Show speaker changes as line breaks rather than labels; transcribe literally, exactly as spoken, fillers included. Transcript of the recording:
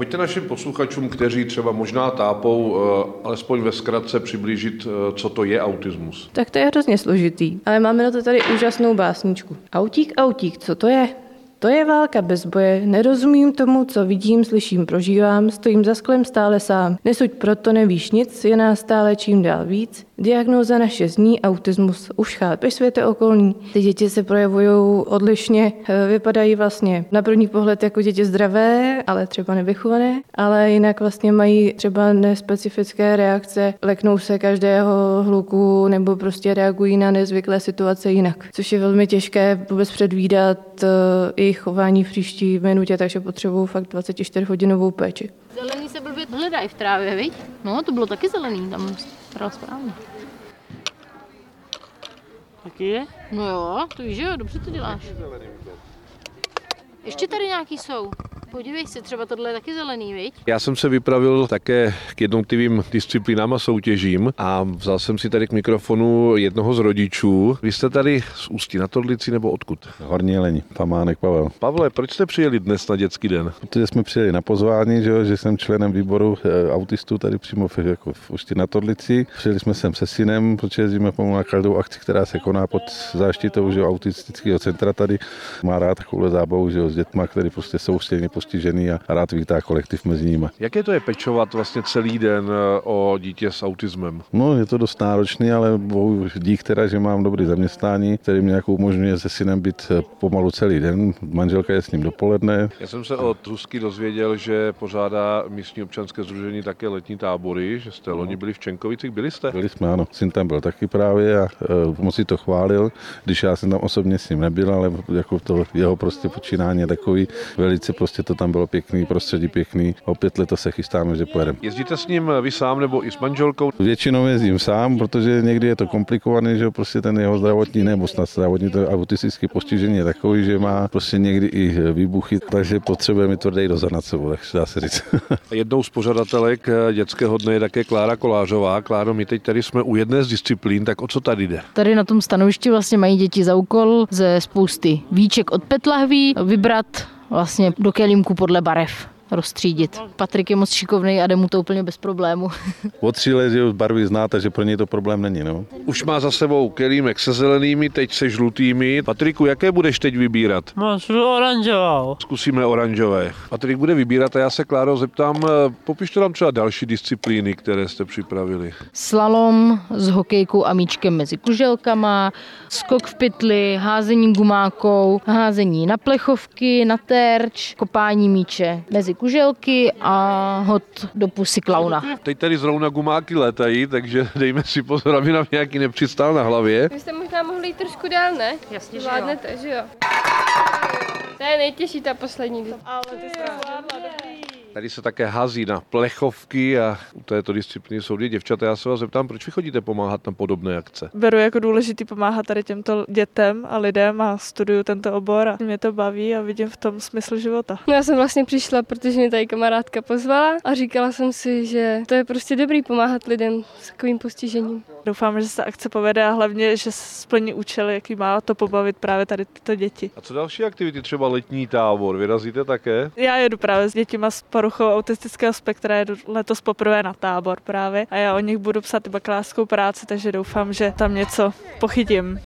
Pojďte našim posluchačům, kteří třeba možná tápou, alespoň ve zkratce přiblížit, co to je autismus.
Tak to je hrozně složitý, ale máme na to tady úžasnou básničku. Autík, autík, co to je? To je válka bez boje, nerozumím tomu, co vidím, slyším, prožívám, stojím za sklem stále sám. Nesuď proto nevíš nic, je nás stále čím dál víc. Diagnóza naše zní autismus, už chápeš světe okolní. Ty děti se projevují odlišně, vypadají vlastně na první pohled jako děti zdravé, ale třeba nevychované, ale jinak vlastně mají třeba nespecifické reakce, leknou se každého hluku nebo prostě reagují na nezvyklé situace jinak, což je velmi těžké vůbec předvídat jejich chování v příští minutě, takže potřebují fakt dvacetičtyřhodinovou péči.
Zelený se blbě hledají v trávě, viď? No, to bylo taky zelený, tam staral správně. Taky je? No jo, to víš, že jo, dobře to děláš. Ještě tady nějaký jsou. Podívej se, třeba tohle je taky zelený, viď?
Já jsem se vypravil také k jednotlivým disciplínám a soutěžím a vzal jsem si tady k mikrofonu jednoho z rodičů. Vy jste tady z Ústí nad Orlicí nebo odkud?
Horní Jelení, Pamánek Pavel.
Pavle, proč jste přijeli dnes na dětský den?
Protože jsme přijeli na pozvání, že, jo, že jsem členem výboru autistů tady přímo v, jako v Ústí nad Orlicí. Přijeli jsme sem se synem, protože jezdíme pomalu na každou akci, která se koná pod záštitou, že, autistického centra tady. Má rád takovou zábavu, že, s dětma, který prostě jsou stejně postižený a rád vítá kolektiv mezi nimi.
Jaké to je pečovat vlastně celý den o dítě s autismem?
No, je to dost náročný, ale bohu dík teda, že mám dobrý zaměstnání, který mě jako umožňuje se synem být pomalu celý den. Manželka je s ním dopoledne.
Já jsem se od Zuzky dozvěděl, že pořádá místní občanské sdružení také letní tábory, že jste loni byli v Čenkovicích, byli jste?
Byli jsme, ano. Syn tam byl taky právě a e, moc si to chválil, když já jsem tam osobně s ním nebyl, ale jako to jeho prostě počínání je takový, velice prostě to tam bylo pěkný, prostředí pěkný. Opět letos se chystáme, že pojedeme.
Jezdíte s ním vy sám nebo i s manželkou?
Většinou jezdím sám, protože někdy je to komplikované, že prostě ten jeho zdravotní nebo snad zdravotní to autistické postižení je takový, že má prostě někdy i výbuchy, takže potřebujeme tvrdý dozor nad sebou, tak dá se říct.
Jednou z pořadatelek dětského dne je také Klára Kolářová. Kláro, my teď tady jsme u jedné z disciplín, tak o co tady jde?
Tady na tom stanovišti vlastně mají děti za úkol ze spousty víček od pět lahví vybrat vlastně do kelímku podle barev rozstřídit. Patrik je moc šikovný a jde mu to úplně bez problému.
Od tří let, že barvy zná, takže pro něj to problém není. No.
Už má za sebou kelímek se zelenými, teď se žlutými. Patriku, jaké budeš teď vybírat?
Máš oranžovou.
Zkusíme oranžové. Patrik bude vybírat a já se, Kláro, zeptám, popište nám třeba další disciplíny, které jste připravili.
Slalom s hokejkou a míčkem mezi kuželkama, skok v pytli, házení gumákou, házení na plechovky, na terč, kopání míče mezi kuželky a hod do pusy klauna.
Teď tady zrovna gumáky létají, takže dejme si pozor, aby nám nějaký nepřistál na hlavě.
Vy jste možná mohli jít trošku dál, ne?
Jasně, že
Zvládnete, že jo? To je nejtěžší ta poslední.
Ale ty jsi zvládla, dobrý.
Tady se také hází na plechovky a u této disciplíny jsou dvě děvčata. Já se vás zeptám, proč vy chodíte pomáhat na podobné akce?
Beru jako důležitý pomáhat tady těmto dětem a lidem a studuju tento obor a mě to baví a vidím v tom smysl života.
No já jsem vlastně přišla, protože mě tady kamarádka pozvala a říkala jsem si, že to je prostě dobrý pomáhat lidem s takovým postižením.
Doufám, že se akce povede a hlavně, že splní účel, jaký má to pobavit právě tady tyto děti.
A co další aktivity, třeba letní tábor, vyrazíte také?
Já jedu právě s dětima s poruchou autistického spektra, jedu letos poprvé na tábor právě a já o nich budu psat bakalářskou práci, takže doufám, že tam něco pochytím.